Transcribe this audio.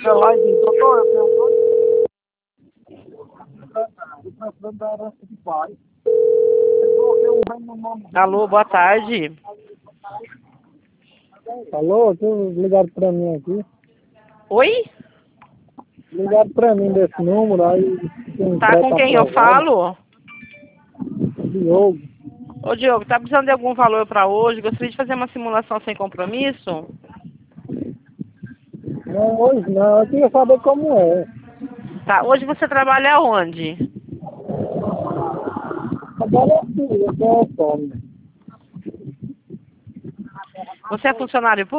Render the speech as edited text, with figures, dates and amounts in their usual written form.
chega lá e diz, doutor, eu tenho dois da herança de pai. Eu venho no nome. Alô, boa tarde. Alô, ligaram pra mim aqui. Oi? Ligaram pra mim desse número, aí tem Tá com quem eu falo? Diogo. Ô, Diogo, tá precisando de algum valor para hoje? Gostaria de fazer uma simulação sem compromisso? Não, hoje não, eu queria saber como é. Tá, hoje você trabalha onde? Agora sim, eu sou autônomo. Você é funcionário público?